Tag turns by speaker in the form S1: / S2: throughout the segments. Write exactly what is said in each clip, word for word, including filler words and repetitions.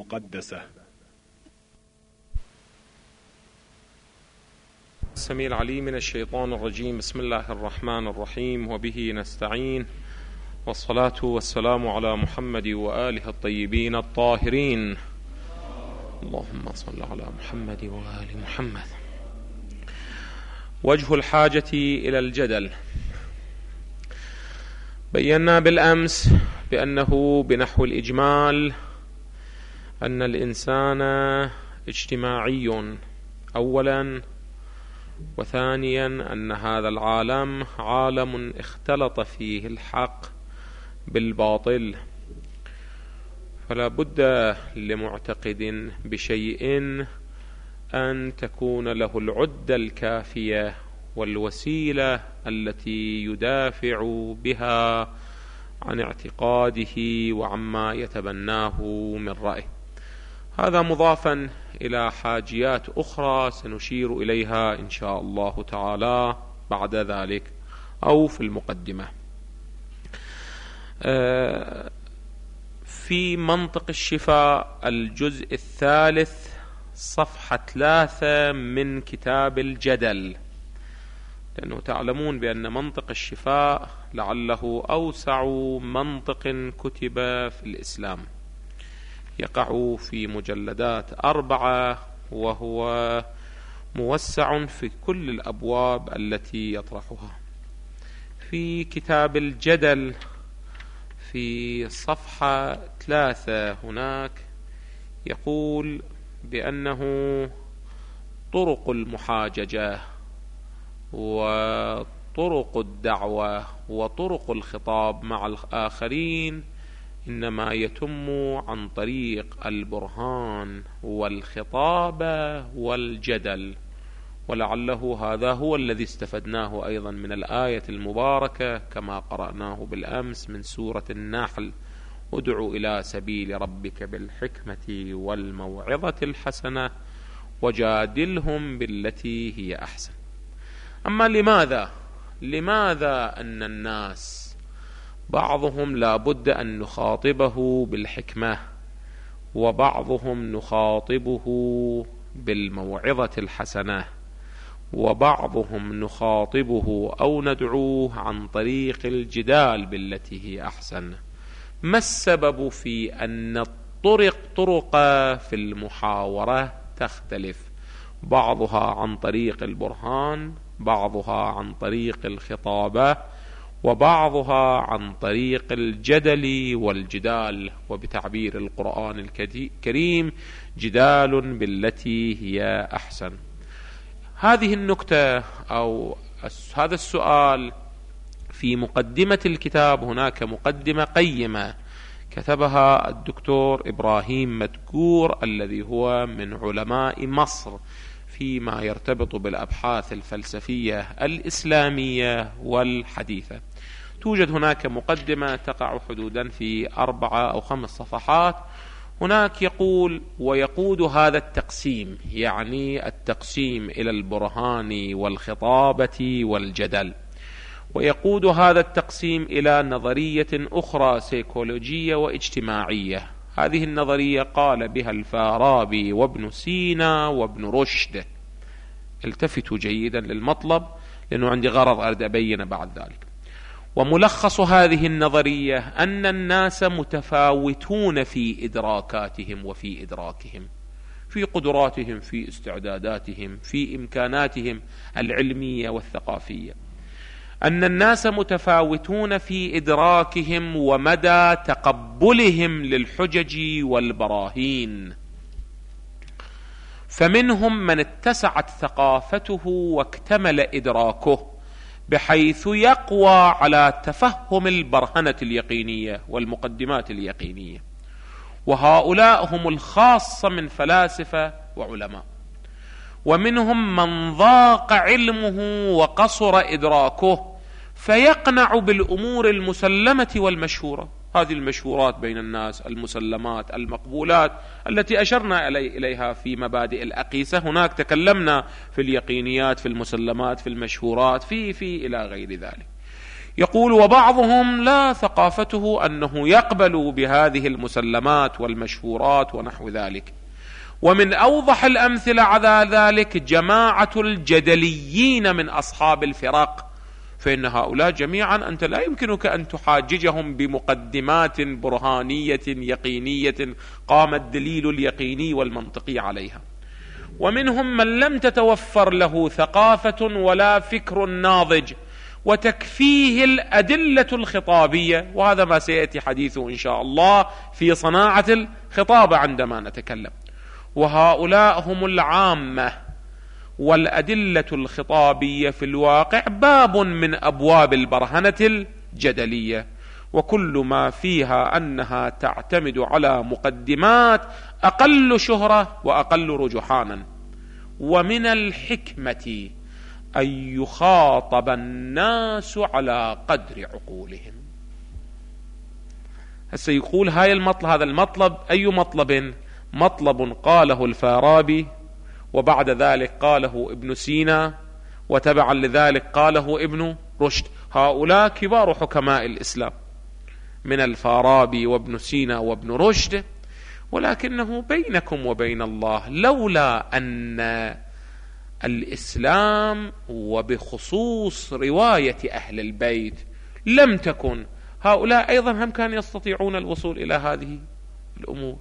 S1: المقدسة.
S2: السميع العليم من الشيطان الرجيم. بسم الله الرحمن الرحيم، وبه نستعين، والصلاة والسلام على محمد وآله الطيبين الطاهرين. اللهم صل على محمد وآل محمد. وجه الحاجة إلى الجدل. بينا بالأمس بأنه بنحو الإجمال أن الإنسان اجتماعي أولا، وثانيا أن هذا العالم عالم اختلط فيه الحق بالباطل، فلا بد لمعتقد بشيء أن تكون له العدة الكافية والوسيلة التي يدافع بها عن اعتقاده وعما يتبناه من رأي. هذا مضافا إلى حاجيات أخرى سنشير إليها إن شاء الله تعالى بعد ذلك أو في المقدمة. في منطق الشفاء الجزء الثالث صفحة ثلاثة من كتاب الجدل، لأنه تعلمون بأن منطق الشفاء لعله أوسع منطق كتب في الإسلام، يقع في مجلدات أربعة، وهو موسع في كل الأبواب التي يطرحها. في كتاب الجدل في صفحة ثلاثة هناك يقول بأنه طرق المحاججة وطرق الدعوة وطرق الخطاب مع الآخرين إنما يتم عن طريق البرهان والخطاب والجدل، ولعله هذا هو الذي استفدناه أيضا من الآية المباركة كما قرأناه بالأمس من سورة النحل: ادع إلى سبيل ربك بالحكمة والموعظة الحسنة وجادلهم بالتي هي أحسن. أما لماذا لماذا أن الناس بعضهم لا بد أن نخاطبه بالحكمة، وبعضهم نخاطبه بالموعظة الحسنة، وبعضهم نخاطبه أو ندعوه عن طريق الجدال بالتي هي أحسن؟ ما السبب في أن الطرق طرق في المحاورة تختلف، بعضها عن طريق البرهان، بعضها عن طريق الخطابة، وبعضها عن طريق الجدل والجدال، وبتعبير القرآن الكريم جدال بالتي هي أحسن؟ هذه النكتة أو هذا السؤال في مقدمة الكتاب. هناك مقدمة قيمة كتبها الدكتور إبراهيم مدكور الذي هو من علماء مصر فيما يرتبط بالأبحاث الفلسفية الإسلامية والحديثة. توجد هناك مقدمة تقع حدودا في أربعة أو خمس صفحات. هناك يقول: ويقود هذا التقسيم، يعني التقسيم إلى البرهان والخطابة والجدل، ويقود هذا التقسيم إلى نظرية أخرى سيكولوجية واجتماعية. هذه النظرية قال بها الفارابي وابن سينا وابن رشد. التفتوا جيدا للمطلب لأنه عندي غرض أريد أبين بعد ذلك. وملخص هذه النظرية أن الناس متفاوتون في إدراكاتهم وفي إدراكهم، في قدراتهم، في استعداداتهم، في إمكاناتهم العلمية والثقافية. أن الناس متفاوتون في إدراكهم ومدى تقبلهم للحجج والبراهين، فمنهم من اتسعت ثقافته واكتمل إدراكه بحيث يقوى على تفهم البرهنة اليقينية والمقدمات اليقينية، وهؤلاء هم الخاصة من فلاسفة وعلماء. ومنهم من ضاق علمه وقصر إدراكه فيقنع بالأمور المسلمة والمشهورة. هذه المشهورات بين الناس، المسلمات، المقبولات التي أشرنا إليها في مبادئ الأقيسة. هناك تكلمنا في اليقينيات، في المسلمات، في المشهورات، في في إلى غير ذلك. يقول وبعضهم لا ثقافته أنه يقبل بهذه المسلمات والمشهورات ونحو ذلك. ومن أوضح الأمثلة على ذلك جماعة الجدليين من أصحاب الفرق، فإن هؤلاء جميعا أنت لا يمكنك أن تحاججهم بمقدمات برهانية يقينية قام الدليل اليقيني والمنطقي عليها. ومنهم من لم تتوفر له ثقافة ولا فكر ناضج وتكفيه الأدلة الخطابية، وهذا ما سيأتي حديثه إن شاء الله في صناعة الخطابة عندما نتكلم. وهؤلاء هم العامة، والأدلة الخطابية في الواقع باب من أبواب البرهنة الجدلية، وكل ما فيها أنها تعتمد على مقدمات أقل شهرة وأقل رجحانا. ومن الحكمة أن يخاطب الناس على قدر عقولهم. هسه يقول هاي المطلب، هذا المطلب أي مطلب؟ مطلب قاله الفارابي، وبعد ذلك قاله ابن سينا، وتبعا لذلك قاله ابن رشد. هؤلاء كبار حكماء الإسلام من الفارابي وابن سينا وابن رشد. ولكنه بينكم وبين الله لولا أن الإسلام وبخصوص رواية أهل البيت لم تكن، هؤلاء أيضا هم كانوا يستطيعون الوصول إلى هذه الأمور.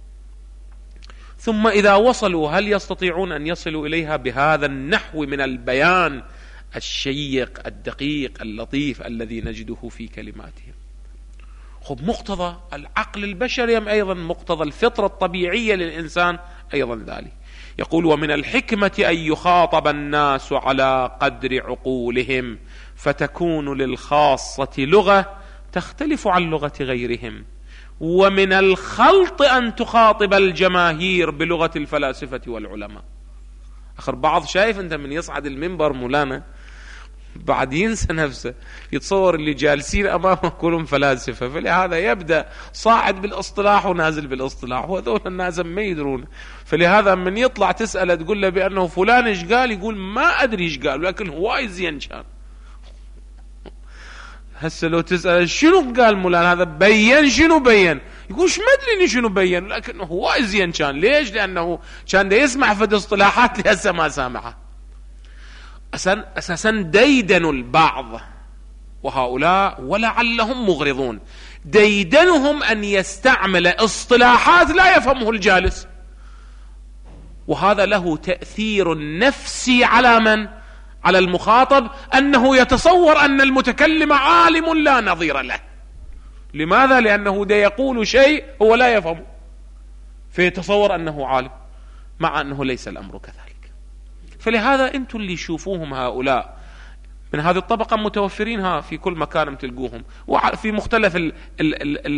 S2: ثم إذا وصلوا هل يستطيعون أن يصلوا إليها بهذا النحو من البيان الشيق الدقيق اللطيف الذي نجده في كلماتهم؟ خب مقتضى العقل البشري أم أيضا مقتضى الفطرة الطبيعية للإنسان أيضا ذلك. يقول ومن الحكمة أن يخاطب الناس على قدر عقولهم، فتكون للخاصة لغة تختلف عن لغة غيرهم. ومن الخلط أن تخاطب الجماهير بلغة الفلاسفة والعلماء. آخر بعض شايف أنت من يصعد المنبر مولانا بعد ينسى نفسه، يتصور اللي جالسين أمامه كلهم فلاسفة، فلهذا يبدأ صاعد بالاصطلاح ونازل بالاصطلاح، وهذول الناس ما يدرون. فلهذا من يطلع تسأله تقول له بأنه فلان إيش قال، يقول ما أدري إيش قال، لكن هو زين كان. هسه لو تسأل شنو قال مولانا هذا بين، شنو بين، يقول ما أدري شنو بين، لكن هو زين كان. ليش؟ لأنه كان دا يسمع في الاصطلاحات اللي هسه ما سامعها. أساسا ديدنوا البعض، وهؤلاء ولعلهم مغرضون، ديدنهم أن يستعمل اصطلاحات لا يفهمه الجالس، وهذا له تأثير نفسي على من؟ على المخاطب، أنه يتصور أن المتكلم عالم لا نظير له. لماذا؟ لأنه دا يقول شيء هو لا يفهمه، فيتصور أنه عالم، مع أنه ليس الأمر كذلك. فلهذا أنتم اللي يشوفوهم هؤلاء من هذه الطبقة متوفرين في كل مكان تلقوهم، وفي مختلف ال ال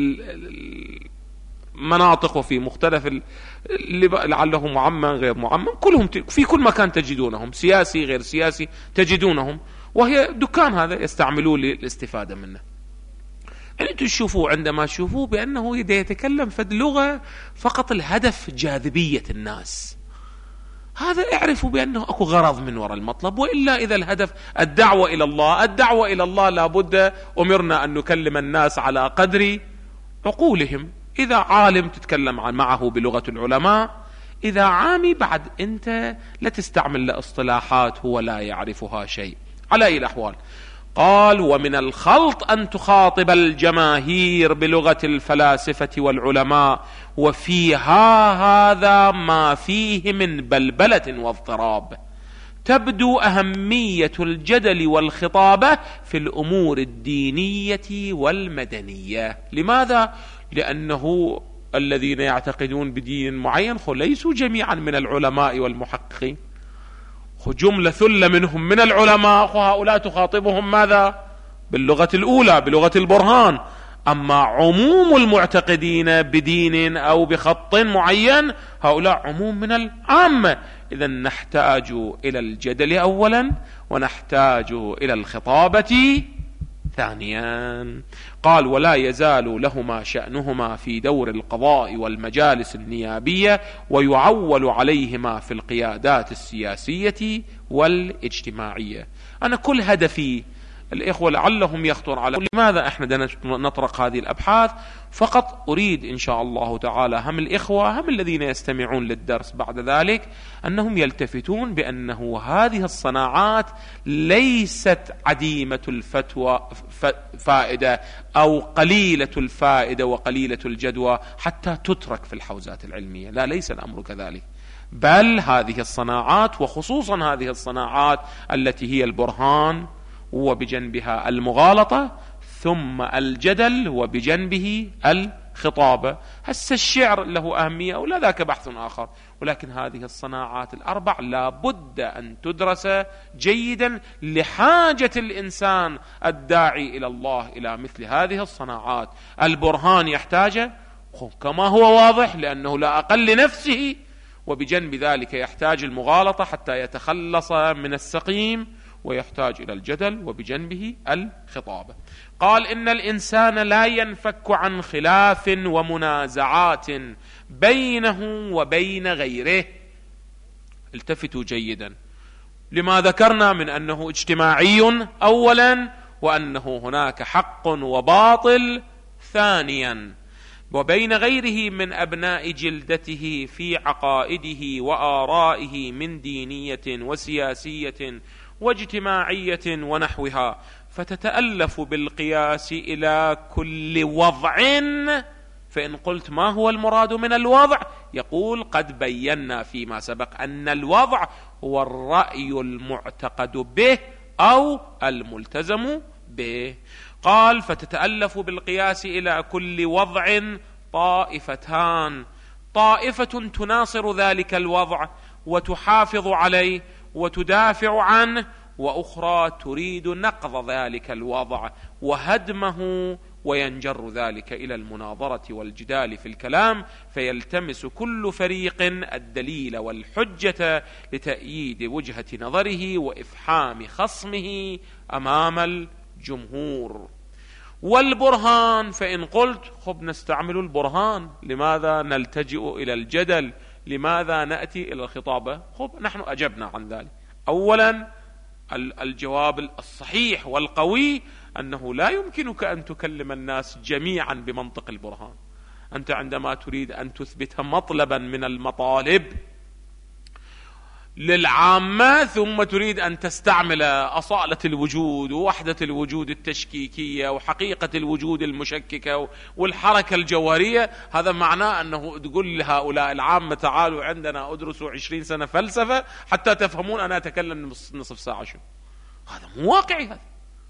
S2: ال المناطق، وفي مختلف اللي لعله معمم غير معمم، كلهم في كل مكان تجدونهم، سياسي غير سياسي تجدونهم، وهي دكان هذا يستعملوه للاستفادة منه. يعني أنتم تشوفوا عندما تشوفوه بأنه يتكلم في اللغة فقط الهدف جاذبية الناس، هذا اعرفوا بأنه أكو غرض من وراء المطلب. وإلا إذا الهدف الدعوة إلى الله، الدعوة إلى الله لابد أمرنا أن نكلم الناس على قدر عقولهم. إذا عالم تتكلم عن معه بلغة العلماء، إذا عامي بعد أنت لا تستعمل لاصطلاحات هو لا يعرفها شيء. على أي الأحوال قال ومن الخلط أن تخاطب الجماهير بلغة الفلاسفة والعلماء، وفيها هذا ما فيه من بلبلة واضطراب. تبدو أهمية الجدل والخطابة في الأمور الدينية والمدنية. لماذا؟ لأنه الذين يعتقدون بدين معين ليسوا جميعا من العلماء والمحققين، جملة ثلة منهم من العلماء، وهؤلاء تخاطبهم ماذا؟ باللغة الأولى، بلغة البرهان. أما عموم المعتقدين بدين أو بخط معين هؤلاء عموم من العامة. إذن نحتاج إلى الجدل أولا، ونحتاج إلى الخطابة ثانيا. قال ولا يزال لهما شأنهما في دور القضاء والمجالس النيابية، ويعول عليهما في القيادات السياسية والاجتماعية. أنا كل هدفي الإخوة لعلهم يخطر على لماذا احنا بدنا نطرق هذه الأبحاث. فقط أريد إن شاء الله تعالى هم الإخوة هم الذين يستمعون للدرس بعد ذلك أنهم يلتفتون بأنه هذه الصناعات ليست عديمة الفتوى فائدة أو قليلة الفائدة وقليلة الجدوى حتى تترك في الحوزات العلمية. لا، ليس الأمر كذلك، بل هذه الصناعات وخصوصا هذه الصناعات التي هي البرهان وبجنبها المغالطة ثم الجدل وبجنبه الخطابة. هسه الشعر له أهمية أو لا، ذاك بحث آخر، ولكن هذه الصناعات الأربع لا بد أن تدرس جيدا لحاجة الإنسان الداعي إلى الله إلى مثل هذه الصناعات. البرهان يحتاج كما هو واضح لأنه لا أقل لنفسه، وبجنب ذلك يحتاج المغالطة حتى يتخلص من السقيم، ويحتاج إلى الجدل وبجنبه الخطابة. قال إن الإنسان لا ينفك عن خلاف ومنازعات بينه وبين غيره. التفتوا جيدا لما ذكرنا من أنه اجتماعي أولا، وأنه هناك حق وباطل ثانيا، وبين غيره من أبناء جلدته في عقائده وآرائه من دينية وسياسية واجتماعية ونحوها، فتتألف بالقياس إلى كل وضع. فإن قلت ما هو المراد من الوضع، يقول قد بينا فيما سبق أن الوضع هو الرأي المعتقد به أو الملتزم به. قال فتتألف بالقياس إلى كل وضع طائفتان، طائفة تناصر ذلك الوضع وتحافظ عليه وتدافع عنه، وأخرى تريد نقض ذلك الوضع وهدمه، وينجر ذلك إلى المناظرة والجدال في الكلام، فيلتمس كل فريق الدليل والحجة لتأييد وجهة نظره وإفحام خصمه أمام الجمهور. والبرهان فإن قلت خب نستعمل البرهان، لماذا نلتجئ إلى الجدل؟ لماذا نأتي إلى الخطابة؟ خب نحن أجبنا عن ذلك. أولا الجواب الصحيح والقوي أنه لا يمكنك أن تكلم الناس جميعا بمنطق البرهان. أنت عندما تريد أن تثبت مطلبا من المطالب للعامة ثم تريد أن تستعمل أصالة الوجود ووحدة الوجود التشكيكية وحقيقة الوجود المشككة والحركة الجوهرية، هذا معناه أنه تقول لهؤلاء العامة تعالوا عندنا أدرسوا عشرين سنة فلسفة حتى تفهمون أنا أتكلم نصف ساعة. شو هذا؟ مو واقعي، هذا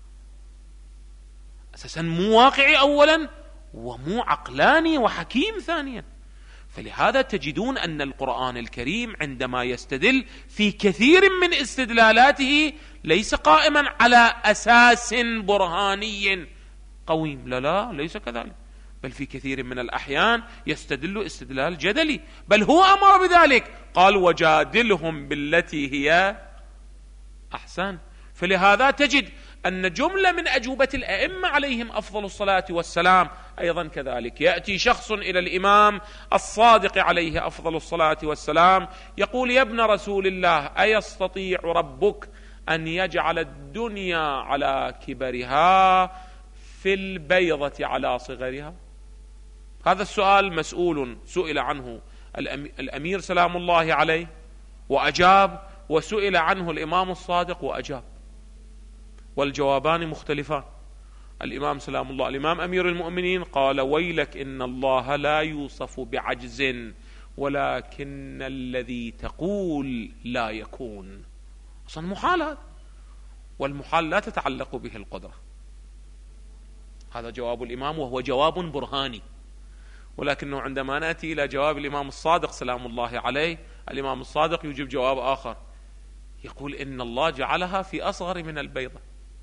S2: أساسا مو واقعي أولا، ومو عقلاني وحكيم ثانيا. فلهذا تجدون أن القرآن الكريم عندما يستدل في كثير من استدلالاته ليس قائما على أساس برهاني قويم، لا لا ليس كذلك، بل في كثير من الأحيان يستدل استدلال جدلي، بل هو أمر بذلك، قال وجادلهم بالتي هي أحسن. فلهذا تجد أن جملة من أجوبة الأئمة عليهم أفضل الصلاة والسلام أيضا كذلك، يأتي شخص إلى الإمام الصادق عليه أفضل الصلاة والسلام يقول يا ابن رسول الله أيستطيع ربك أن يجعل الدنيا على كبرها في البيضة على صغرها؟ هذا السؤال مسؤول سئل عنه الأمير سلام الله عليه وأجاب، وسئل عنه الإمام الصادق وأجاب، والجوابان مختلفان. الإمام سلام الله الإمام أمير المؤمنين قال ويلك إن الله لا يوصف بعجز ولكن الذي تقول لا يكون. أصلا محال هذا، والمحال لا تتعلق به القدرة. هذا جواب الإمام وهو جواب برهاني. ولكنه عندما نأتي إلى جواب الإمام الصادق سلام الله عليه، الإمام الصادق يجيب جواب آخر، يقول إن الله جعلها في أصغر من البيضة.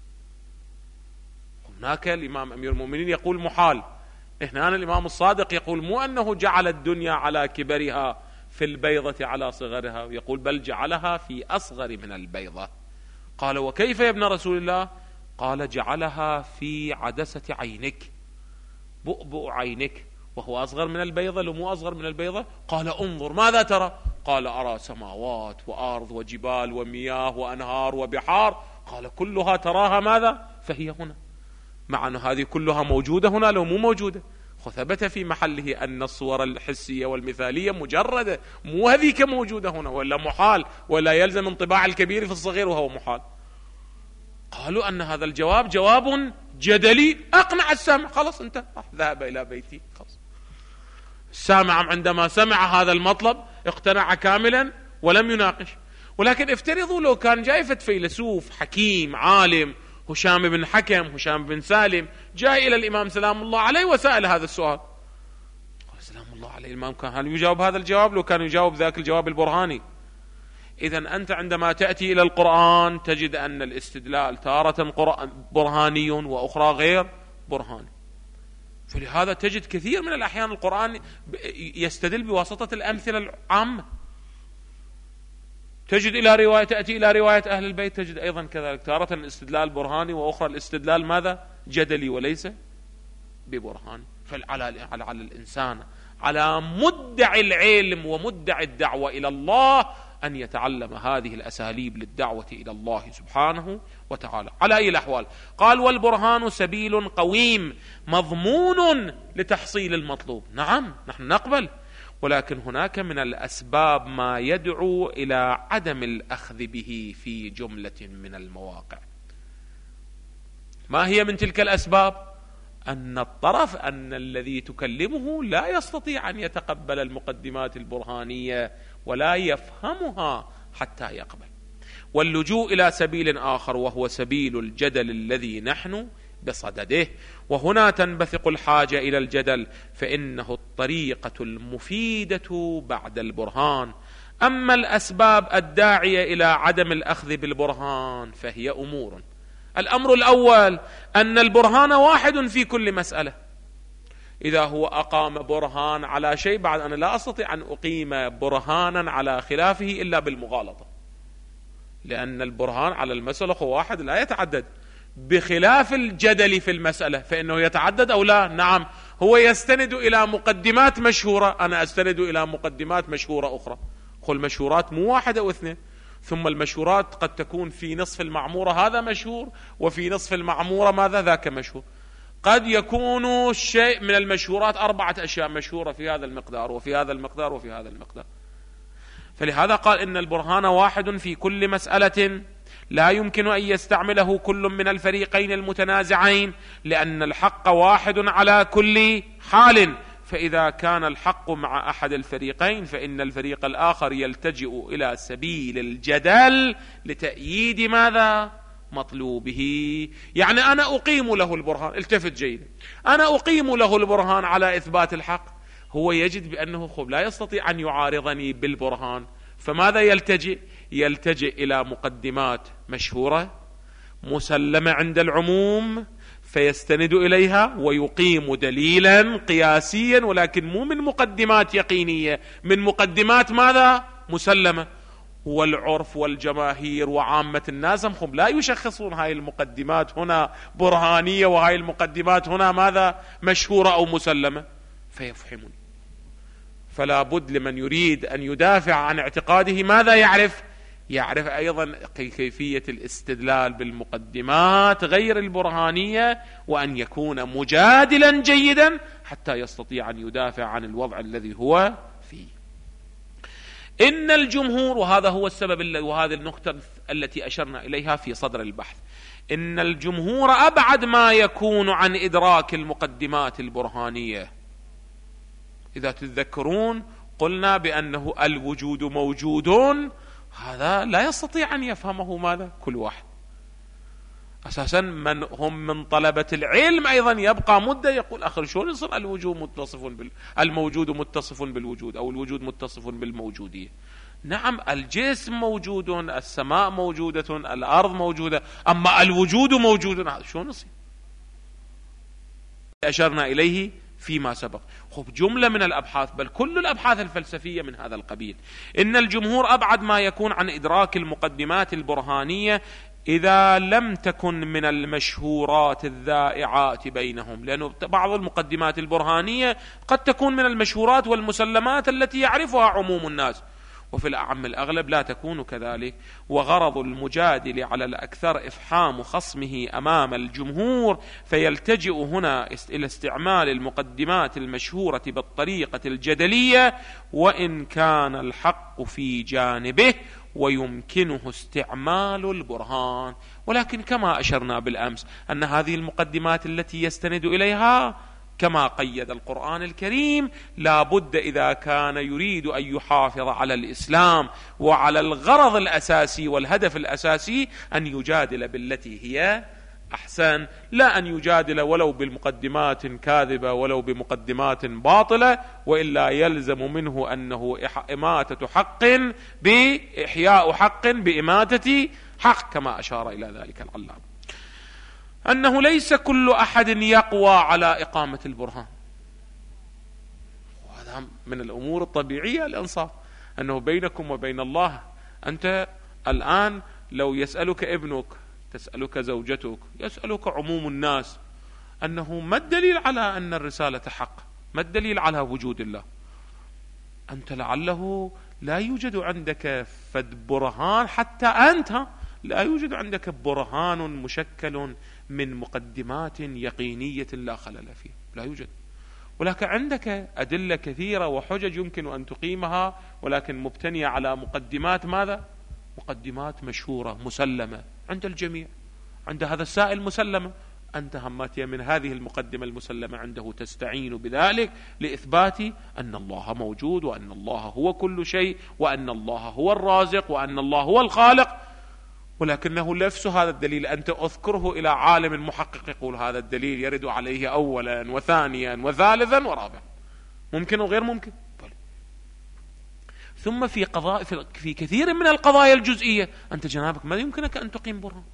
S2: هناك الإمام أمير المؤمنين يقول محال، هنا الإمام الصادق يقول مو أنه جعل الدنيا على كبرها في البيضة على صغرها، يقول بل جعلها في أصغر من البيضة. قال وكيف يا ابن رسول الله؟ قال جعلها في عدسة عينك، بؤبؤ عينك، وهو أصغر من البيضة. لو مو أصغر من البيضة؟ قال انظر ماذا ترى؟ قال أرى سماوات وأرض وجبال ومياه وأنهار وبحار. قال كلها تراها ماذا؟ فهي هنا، مع أن هذه كلها موجودة هنا لو مو موجودة. ثبت في محله أن الصور الحسية والمثالية مجردة، مو هذيك موجودة هنا، ولا محال، ولا يلزم انطباع الكبير في الصغير وهو محال. قالوا أن هذا الجواب جواب جدلي أقنع السامع، خلاص انت ذهب إلى بيتي. خلاص السامع عندما سمع هذا المطلب اقتنع كاملا ولم يناقش. ولكن افترضوا لو كان جايفة فيلسوف حكيم عالم هشام بن حكم، هشام بن سالم، جاء إلى الإمام سلام الله عليه وسأل هذا السؤال، قال سلام الله عليه الإمام كان هل يجاوب هذا الجواب لو كان يجاوب ذاك الجواب البرهاني؟ إذن أنت عندما تأتي إلى القرآن تجد أن الاستدلال تارة برهاني وأخرى غير برهاني. فلهذا تجد كثير من الأحيان القرآن يستدل بواسطة الأمثلة العامة. تجد إلى رواية تأتي إلى رواية أهل البيت تجد أيضا كذلك تارة الاستدلال برهاني وأخرى الاستدلال ماذا؟ جدلي وليس ببرهاني. فعلى على الإنسان على مدعي العلم ومدعي الدعوة إلى الله أن يتعلم هذه الأساليب للدعوة إلى الله سبحانه وتعالى. على أي الأحوال قال والبرهان سبيل قويم مضمون لتحصيل المطلوب. نعم نحن نقبل، ولكن هناك من الأسباب ما يدعو إلى عدم الأخذ به في جملة من المواقع. ما هي من تلك الأسباب؟ أن الطرف أن الذي تكلمه لا يستطيع أن يتقبل المقدمات البرهانية ولا يفهمها حتى يقبل، واللجوء إلى سبيل آخر وهو سبيل الجدل الذي نحن بصدده. وهنا تنبثق الحاجة إلى الجدل، فإنه الطريقة المفيدة بعد البرهان. أما الأسباب الداعية إلى عدم الأخذ بالبرهان فهي أمور. الأمر الأول أن البرهان واحد في كل مسألة. إذا هو أقام برهان على شيء، بعد أنا لا أستطيع أن أقيم برهانا على خلافه إلا بالمغالطة، لأن البرهان على المسألة هو واحد لا يتعدد، بخلاف الجدل في المسألة فإنه يتعدد أو لا. نعم هو يستند إلى مقدمات مشهورة، أنا أستند إلى مقدمات مشهورة أخرى. قل مشهورات مو واحدة أو اثنين، ثم المشهورات قد تكون في نصف المعمورة هذا مشهور، وفي نصف المعمورة ماذا ذاك مشهور. قد يكون شيء من المشهورات أربعة أشياء مشهورة في هذا المقدار وفي هذا المقدار وفي هذا المقدار. فلهذا قال إن البرهان واحد في كل مسألة لا يمكن أن يستعمله كل من الفريقين المتنازعين، لأن الحق واحد على كل حال. فإذا كان الحق مع أحد الفريقين فإن الفريق الآخر يلتجئ إلى سبيل الجدل لتأييد ماذا؟ مطلوبه. يعني أنا أقيم له البرهان، التفت جيدا، أنا أقيم له البرهان على إثبات الحق، هو يجد بأنه خب لا يستطيع أن يعارضني بالبرهان، فماذا يلتجئ؟ يلتجئ إلى مقدمات مشهورة مسلمة عند العموم فيستند إليها ويقيم دليلا قياسيا، ولكن مو من مقدمات يقينية، من مقدمات ماذا؟ مسلمة. والعرف والجماهير وعامة الناس هم لا يشخصون هاي المقدمات هنا برهانية وهاي المقدمات هنا ماذا؟ مشهورة أو مسلمة، فيفهمون. فلا بد لمن يريد أن يدافع عن اعتقاده ماذا يعرف؟ يعرف أيضا كيفية الاستدلال بالمقدمات غير البرهانية، وأن يكون مجادلا جيدا حتى يستطيع أن يدافع عن الوضع الذي هو فيه. إن الجمهور، وهذا هو السبب وهذه النقطة التي أشرنا إليها في صدر البحث، إن الجمهور أبعد ما يكون عن إدراك المقدمات البرهانية. إذا تتذكرون قلنا بأنه الوجود موجود، هذا لا يستطيع أن يفهمه ماذا؟ كل واحد. أساسا من هم من طلبة العلم أيضا يبقى مدة يقول أخر شلون يصير الوجود متصف بال الموجود متصف بالوجود أو الوجود متصف بالموجودية؟ نعم الجسم موجود، السماء موجودة، الأرض موجودة، أما الوجود موجود هذا شلون يصير؟ أشرنا إليه فيما سبق. خب جملة من الأبحاث بل كل الأبحاث الفلسفية من هذا القبيل. إن الجمهور أبعد ما يكون عن إدراك المقدمات البرهانية إذا لم تكن من المشهورات الذائعات بينهم، لأنه بعض المقدمات البرهانية قد تكون من المشهورات والمسلمات التي يعرفها عموم الناس، وفي الأعم الأغلب لا تكون كذلك. وغرض المجادل على الأكثر إفحام خصمه أمام الجمهور، فيلتجئ هنا إلى استعمال المقدمات المشهورة بالطريقة الجدلية، وإن كان الحق في جانبه ويمكنه استعمال البرهان. ولكن كما أشرنا بالأمس أن هذه المقدمات التي يستند إليها كما قيد القرآن الكريم لا بد إذا كان يريد أن يحافظ على الإسلام وعلى الغرض الأساسي والهدف الأساسي أن يجادل بالتي هي أحسن، لا أن يجادل ولو بالمقدمات كاذبة ولو بمقدمات باطلة، وإلا يلزم منه أنه إماتة حق بإحياء حق بإماتة حق، كما أشار إلى ذلك العلام. أنه ليس كل أحد يقوى على إقامة البرهان، وهذا من الأمور الطبيعية الإنصاف، أنه بينكم وبين الله. أنت الآن لو يسألك ابنك، تسألك زوجتك، يسألك عموم الناس أنه ما الدليل على أن الرسالة حق، ما الدليل على وجود الله، أنت لعله لا يوجد عندك فد برهان، حتى أنت لا يوجد عندك برهان مشكل من مقدمات يقينية لا خلل فيه، لا يوجد. ولكن عندك أدلة كثيرة وحجج يمكن أن تقيمها، ولكن مبتنية على مقدمات ماذا؟ مقدمات مشهورة مسلمة عند الجميع، عند هذا السائل مسلمة. أنت هماتية من هذه المقدمة المسلمة عنده تستعين بذلك لإثبات أن الله موجود، وأن الله هو كل شيء، وأن الله هو الرازق، وأن الله هو الخالق. ولكنه نفس هذا الدليل أنت أذكره إلى عالم محقق يقول هذا الدليل يرد عليه أولا وثانيا وثالثا ورابعا، ممكن وغير ممكن. ثم في قضاء في كثير من القضايا الجزئية أنت جنابك ما يمكنك أن تقيم برهان.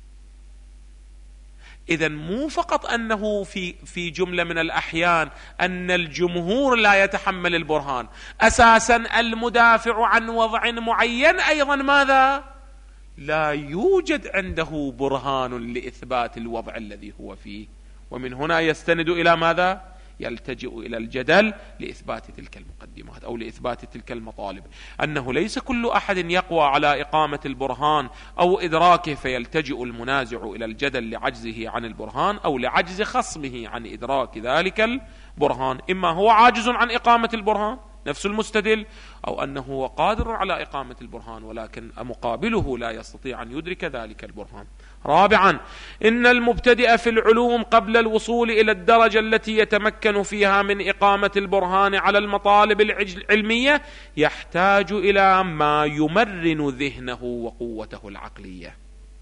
S2: إذا مو فقط أنه في في جملة من الأحيان أن الجمهور لا يتحمل البرهان، أساسا المدافع عن وضع معين أيضا ماذا؟ لا يوجد عنده برهان لإثبات الوضع الذي هو فيه، ومن هنا يستند إلى ماذا؟ يلتجئ إلى الجدل لإثبات تلك المقدمات أو لإثبات تلك المطالب. أنه ليس كل أحد يقوى على إقامة البرهان أو إدراكه، فيلتجئ المنازع إلى الجدل لعجزه عن البرهان أو لعجز خصمه عن إدراك ذلك البرهان. إما هو عاجز عن إقامة البرهان نفس المستدل، أو أنه هو قادر على إقامة البرهان ولكن مقابله لا يستطيع أن يدرك ذلك البرهان. رابعا، إن المبتدئ في العلوم قبل الوصول إلى الدرجة التي يتمكن فيها من إقامة البرهان على المطالب العلمية يحتاج إلى ما يمرن ذهنه وقوته العقلية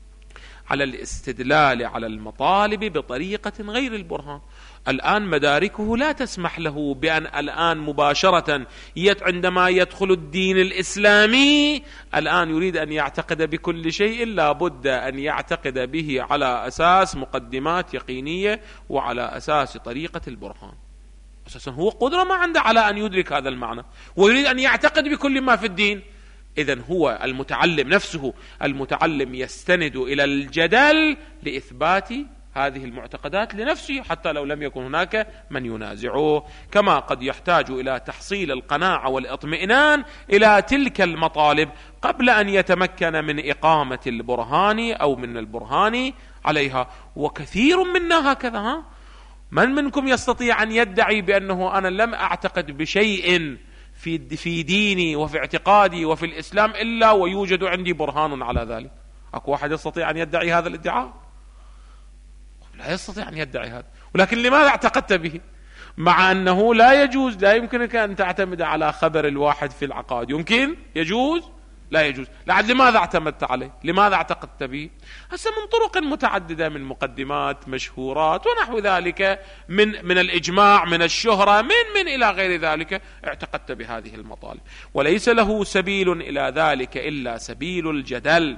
S2: على الاستدلال على المطالب بطريقة غير البرهان. الآن مداركه لا تسمح له بأن الآن مباشرة عندما يدخل الدين الإسلامي الآن يريد أن يعتقد بكل شيء، لا بد أن يعتقد به على أساس مقدمات يقينية وعلى أساس طريقة البرهان. أساسا هو قدرة ما عنده على أن يدرك هذا المعنى ويريد أن يعتقد بكل ما في الدين. إذن هو المتعلم نفسه، المتعلم يستند إلى الجدل لإثبات هذه المعتقدات لنفسه حتى لو لم يكن هناك من ينازعه، كما قد يحتاج إلى تحصيل القناعة والإطمئنان إلى تلك المطالب قبل أن يتمكن من إقامة البرهان أو من البرهان عليها. وكثير منا هكذا. ها؟ من منكم يستطيع أن يدعي بأنه أنا لم أعتقد بشيء في في ديني وفي اعتقادي وفي الإسلام إلا ويوجد عندي برهان على ذلك؟ أكو واحد يستطيع أن يدعي هذا الادعاء؟ لا يستطيع أن يدعي هذا. ولكن لماذا اعتقدت به؟ مع أنه لا يجوز، لا يمكنك أن تعتمد على خبر الواحد في العقائد. يمكن؟ يجوز؟ لا يجوز. لعد لماذا اعتمدت عليه؟ لماذا اعتقدت به؟ هسه من طرق متعددة، من مقدمات، مشهورات ونحو ذلك، من من الإجماع، من الشهرة، من من إلى غير ذلك، اعتقدت بهذه المطالب. وليس له سبيل إلى ذلك إلا سبيل الجدل.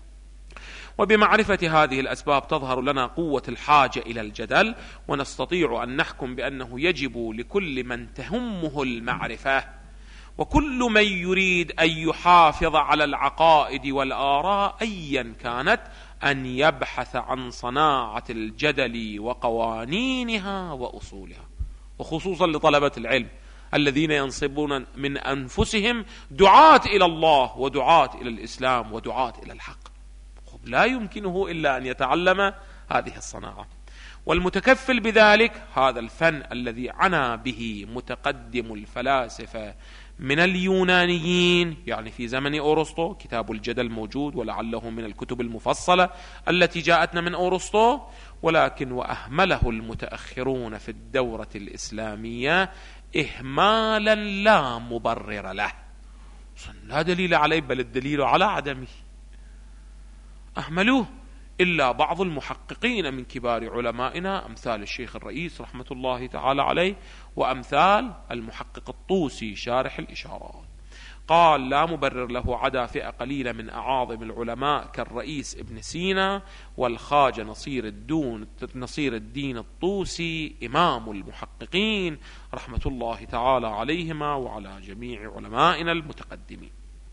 S2: وبمعرفة هذه الأسباب تظهر لنا قوة الحاجة إلى الجدل، ونستطيع أن نحكم بأنه يجب لكل من تهمه المعرفة وكل من يريد أن يحافظ على العقائد والآراء أيا كانت أن يبحث عن صناعة الجدل وقوانينها وأصولها، وخصوصا لطلبة العلم الذين ينصبون من أنفسهم دعاة إلى الله ودعاة إلى الإسلام ودعاة إلى الحق. لا يمكنه إلا أن يتعلم هذه الصناعة. والمتكفل بذلك هذا الفن الذي عنى به متقدم الفلاسفة من اليونانيين، يعني في زمن أورسطو كتاب الجدل موجود ولعله من الكتب المفصلة التي جاءتنا من أورسطو، ولكن وأهمله المتأخرون في الدورة الإسلامية إهمالا لا مبرر له، لا دليل عليه بل الدليل على عدمه. أهملوه إلا بعض المحققين من كبار علمائنا أمثال الشيخ الرئيس رحمة الله تعالى عليه، وأمثال المحقق الطوسي شارح الإشارات. قال لا مبرر له عدا فئة قليلة من أعاظم العلماء كالرئيس ابن سينا والخواجة نصير الدين نصير الدين الطوسي إمام المحققين رحمة الله تعالى عليهما وعلى جميع علمائنا المتقدمين.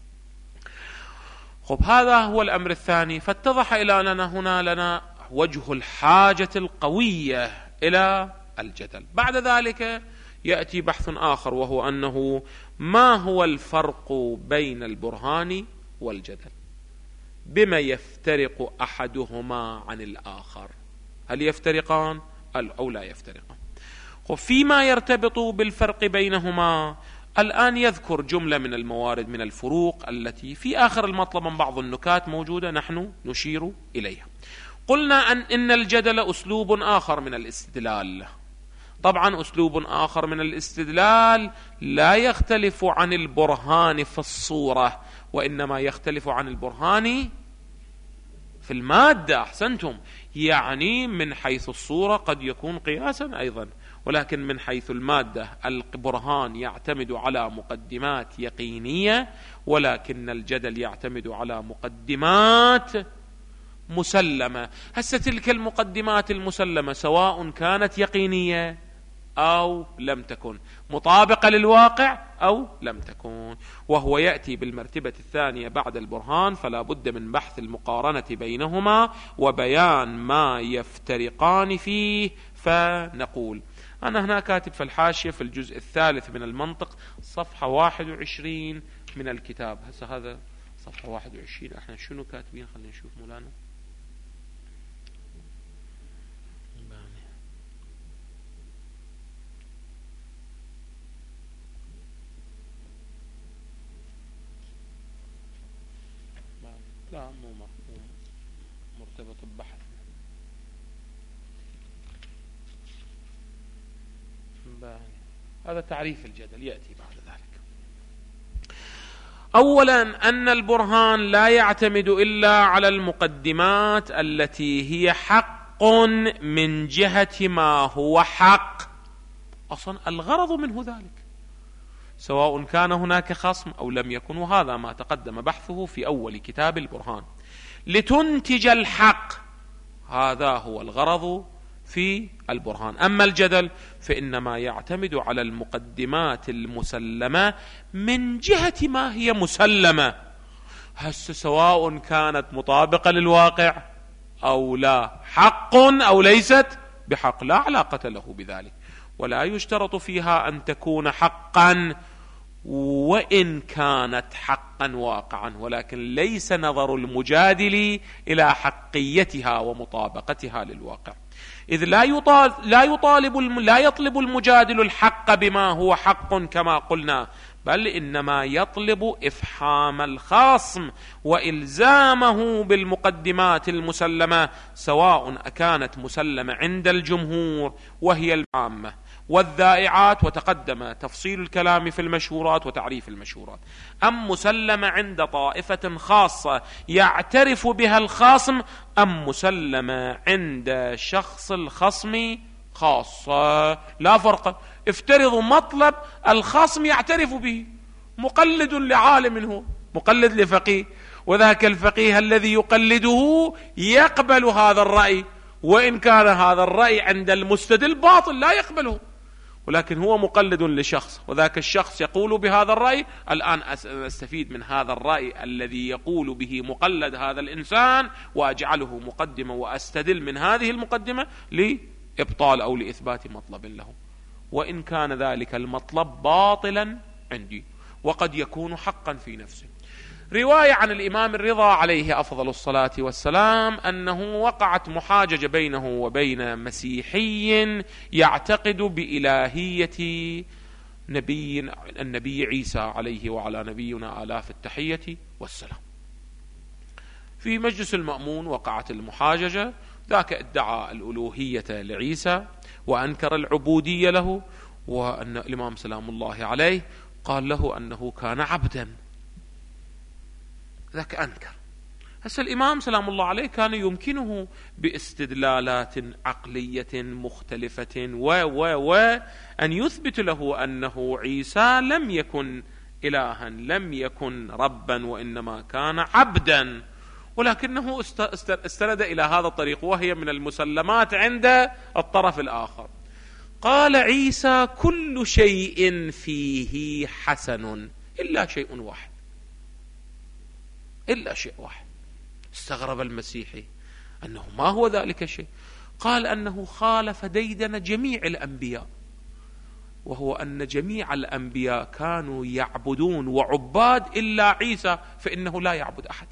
S2: خب هذا هو الأمر الثاني. فاتضح إلى أننا هنا لنا وجه الحاجة القوية إلى الجدل. بعد ذلك يأتي بحث آخر، وهو أنه ما هو الفرق بين البرهان والجدل؟ بما يفترق أحدهما عن الآخر؟ هل يفترقان أو لا يفترقان؟ فيما يرتبط بالفرق بينهما الآن يذكر جملة من الموارد من الفروق التي في آخر المطلب من بعض النكات موجودة نحن نشير إليها. قلنا أن إن الجدل أسلوب آخر من الاستدلال. طبعا أسلوب آخر من الاستدلال لا يختلف عن البرهان في الصورة، وإنما يختلف عن البرهان في المادة. أحسنتم، يعني من حيث الصورة قد يكون قياسا أيضا، ولكن من حيث المادة البرهان يعتمد على مقدمات يقينية، ولكن الجدل يعتمد على مقدمات مسلمة. هسه تلك المقدمات المسلمة سواء كانت يقينية أو لم تكن، مطابقة للواقع أو لم تكن، وهو يأتي بالمرتبة الثانية بعد البرهان، فلا بد من بحث المقارنة بينهما وبيان ما يفترقان فيه. فنقول أنا هنا كاتب في الحاشية في الجزء الثالث من المنطق صفحة واحد وعشرين من الكتاب. هسه هذا صفحة واحد وعشرين، احنا شنو كاتبين؟ خلينا نشوف مولانا. لا مو مرتبط ببحث. هذا تعريف الجدل يأتي بعد ذلك. أولا أن البرهان لا يعتمد إلا على المقدمات التي هي حق من جهة ما هو حق. أصلا الغرض منه ذلك سواء كان هناك خصم أو لم يكن، وهذا ما تقدم بحثه في أول كتاب البرهان. لتنتج الحق، هذا هو الغرض في البرهان. أما الجدل فإنما يعتمد على المقدمات المسلمة من جهة ما هي مسلمة، هسه سواء كانت مطابقة للواقع أو لا، حق أو ليست بحق، لا علاقة له بذلك. ولا يشترط فيها أن تكون حقا وإن كانت حقا واقعا، ولكن ليس نظر المجادل إلى حقيتها ومطابقتها للواقع، إذ لا يطالب لا يطالب لا يطلب المجادل الحق بما هو حق كما قلنا، بل إنما يطلب إفحام الخصم وإلزامه بالمقدمات المسلمة، سواء كانت مسلمة عند الجمهور وهي العامة والذائعات، وتقدم تفصيل الكلام في المشهورات وتعريف المشهورات، أم مسلمة عند طائفة خاصة يعترف بها الخصم، أم مسلمة عند شخص الخصم خاصة. لا فرق. افترضوا مطلب الخصم يعترف به، مقلد لعالم هو، مقلد لفقيه، وذاك الفقيه الذي يقلده يقبل هذا الرأي، وإن كان هذا الرأي عند المستدل باطل لا يقبله، ولكن هو مقلد لشخص، وذاك الشخص يقول بهذا الرأي. الآن أستفيد من هذا الرأي الذي يقول به مقلد هذا الإنسان وأجعله مقدمة، وأستدل من هذه المقدمة لإبطال أو لإثبات مطلب له. وإن كان ذلك المطلب باطلا عندي، وقد يكون حقا في نفسه. رواية عن الإمام الرضا عليه أفضل الصلاة والسلام أنه وقعت محاججة بينه وبين مسيحي يعتقد بإلهية نبي النبي عيسى عليه وعلى نبينا آلاف التحية والسلام. في مجلس المأمون وقعت المحاججة، ذاك ادعى الألوهية لعيسى وأنكر العبودية له، وأن الإمام سلام الله عليه قال له أنه كان عبدا، ذاك أنكر. هسه الإمام سلام الله عليه كان يمكنه باستدلالات عقلية مختلفة و و و أن يثبت له أنه عيسى لم يكن إلها، لم يكن ربا، وإنما كان عبدا، ولكنه استند إلى هذا الطريق، وهي من المسلمات عند الطرف الآخر. قال عيسى كل شيء فيه حسن إلا شيء واحد، إلا شيء واحد. استغرب المسيحي أنه ما هو ذلك الشيء؟ قال أنه خالف ديدن جميع الأنبياء، وهو أن جميع الأنبياء كانوا يعبدون وعباد إلا عيسى فإنه لا يعبد أحد.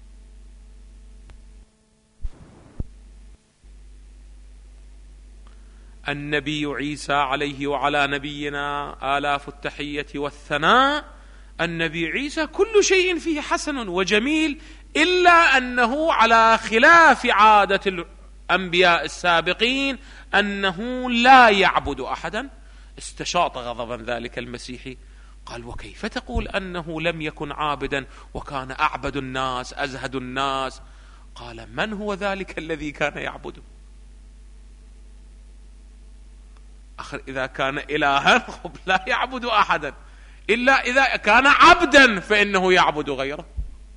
S2: النبي عيسى عليه وعلى نبينا آلاف التحية والثناء، النبي عيسى كل شيء فيه حسن وجميل، إلا أنه على خلاف عادة الأنبياء السابقين أنه لا يعبد أحدا. استشاط غضبا ذلك المسيحي، قال وكيف تقول أنه لم يكن عابدا وكان أعبد الناس أزهد الناس؟ قال من هو ذلك الذي كان يعبده؟ أخر إذا كان إلها لا يعبد أحدا، إلا إذا كان عبدا فإنه يعبد غيره.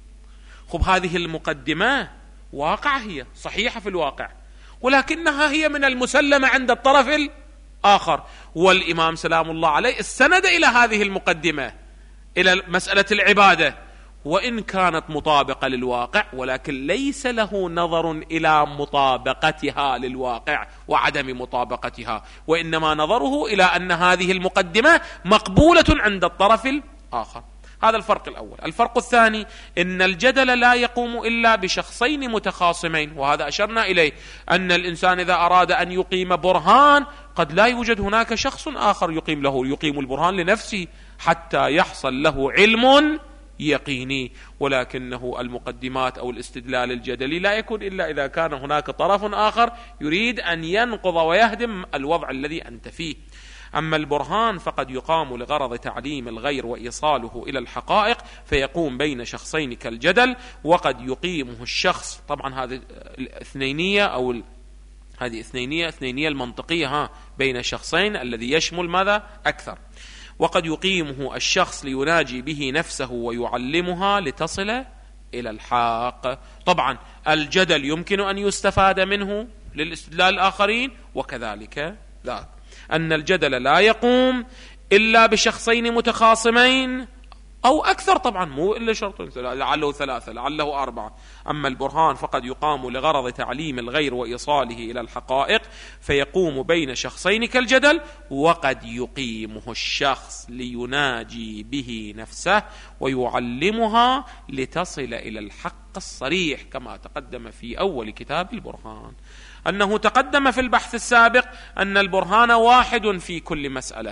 S2: خب هذه المقدمة واقع، هي صحيحة في الواقع، ولكنها هي من المسلمة عند الطرف الآخر. والإمام سلام الله عليه استند إلى هذه المقدمة، إلى مسألة العبادة، وإن كانت مطابقة للواقع، ولكن ليس له نظر إلى مطابقتها للواقع وعدم مطابقتها، وإنما نظره إلى أن هذه المقدمة مقبولة عند الطرف الآخر. هذا الفرق الأول. الفرق الثاني، إن الجدل لا يقوم إلا بشخصين متخاصمين، وهذا أشرنا إليه، أن الإنسان إذا أراد أن يقيم برهان قد لا يوجد هناك شخص آخر يقيم له، يقيم البرهان لنفسه حتى يحصل له علم يقيني، ولكنه المقدمات أو الاستدلال الجدلي لا يكون إلا إذا كان هناك طرف آخر يريد أن ينقض ويهدم الوضع الذي أنت فيه. أما البرهان فقد يقام لغرض تعليم الغير وإيصاله إلى الحقائق، فيقوم بين شخصين كالجدل، وقد يقيمه الشخص، طبعا هذه الاثنينية أو هذه اثنينية اثنينية المنطقية ها بين شخصين الذي يشمل ماذا أكثر، وقد يقيمه الشخص ليناجي به نفسه ويعلمها لتصل إلى الحق. طبعا الجدل يمكن أن يستفاد منه للاستدلال الآخرين، وكذلك ذاك أن الجدل لا يقوم إلا بشخصين متخاصمين أو أكثر، طبعا مو إلا شرط، لعله ثلاثة لعله أربعة. أما البرهان فقد يقام لغرض تعليم الغير وإيصاله إلى الحقائق، فيقوم بين شخصين كالجدل، وقد يقيمه الشخص ليناجي به نفسه ويعلمها لتصل إلى الحق الصريح، كما تقدم في أول كتاب البرهان. أنه تقدم في البحث السابق أن البرهان واحد في كل مسألة،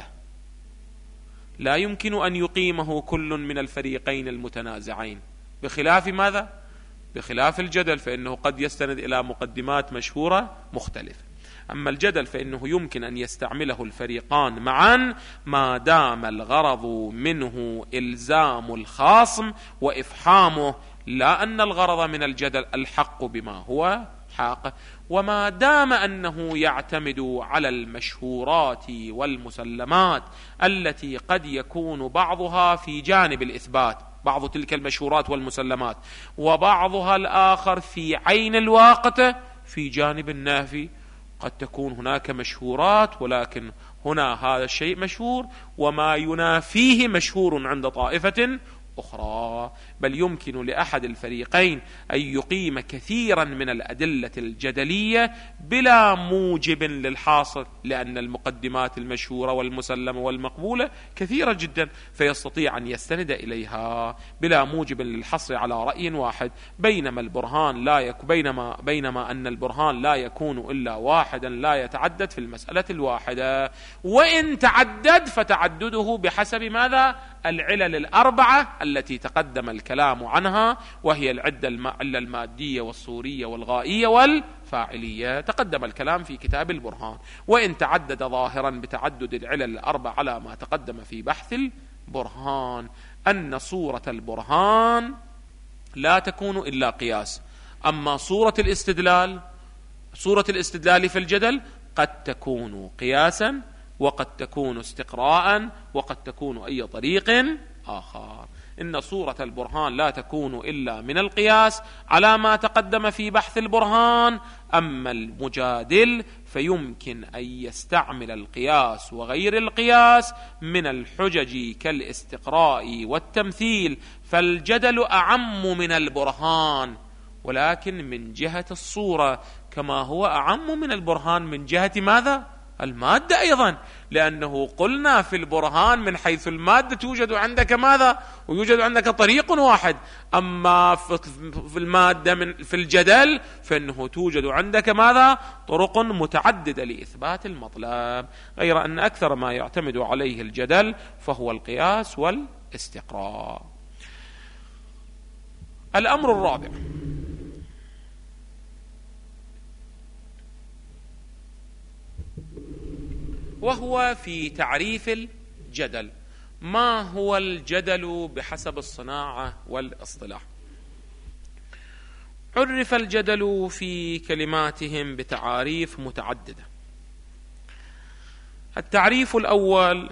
S2: لا يمكن أن يقيمه كل من الفريقين المتنازعين، بخلاف ماذا؟ بخلاف الجدل، فإنه قد يستند إلى مقدمات مشهورة مختلفة. أما الجدل فإنه يمكن أن يستعمله الفريقان معا ما دام الغرض منه إلزام الخاصم وإفحامه، لا أن الغرض من الجدل الحق بما هو حق، وما دام أنه يعتمد على المشهورات والمسلمات التي قد يكون بعضها في جانب الإثبات، بعض تلك المشهورات والمسلمات، وبعضها الآخر في عين الوقت في جانب النافي. قد تكون هناك مشهورات، ولكن هنا هذا الشيء مشهور وما ينافيه مشهور عند طائفة أخرى، بل يمكن لأحد الفريقين أن يقيم كثيرا من الأدلة الجدلية بلا موجب للحاصل، لأن المقدمات المشهورة والمسلمة والمقبولة كثيرة جدا، فيستطيع أن يستند إليها بلا موجب للحصر على رأي واحد، بينما البرهان لا يك بينما بينما أن البرهان لا يكون إلا واحدا لا يتعدد في المسألة الواحدة، وإن تعدد فتعدده بحسب ماذا؟ العلل الأربعة التي تقدم الكلام عنها، وهي العدة العلة المادية والصورية والغائية والفاعلية، تقدم الكلام في كتاب البرهان. وإن تعدد ظاهرا بتعدد العلل الأربع على ما تقدم في بحث البرهان، أن صورة البرهان لا تكون إلا قياس، أما صورة الاستدلال صورة الاستدلال في الجدل قد تكون قياسا، وقد تكون استقراء، وقد تكون أي طريق آخر. إن صورة البرهان لا تكون إلا من القياس على ما تقدم في بحث البرهان، أما المجادل فيمكن أن يستعمل القياس وغير القياس من الحجج كالاستقراء والتمثيل، فالجدل أعم من البرهان، ولكن من جهة الصورة، كما هو أعم من البرهان من جهة ماذا؟ المادة أيضا، لأنه قلنا في البرهان من حيث المادة توجد عندك ماذا؟ ويوجد عندك طريق واحد، أما في المادة من في الجدل فإنه توجد عندك ماذا؟ طرق متعددة لإثبات المطلب، غير أن أكثر ما يعتمد عليه الجدل فهو القياس والاستقراء. الأمر الرابع، وهو في تعريف الجدل. ما هو الجدل بحسب الصناعة والاصطلاح؟ عرف الجدل في كلماتهم بتعاريف متعددة. التعريف الأول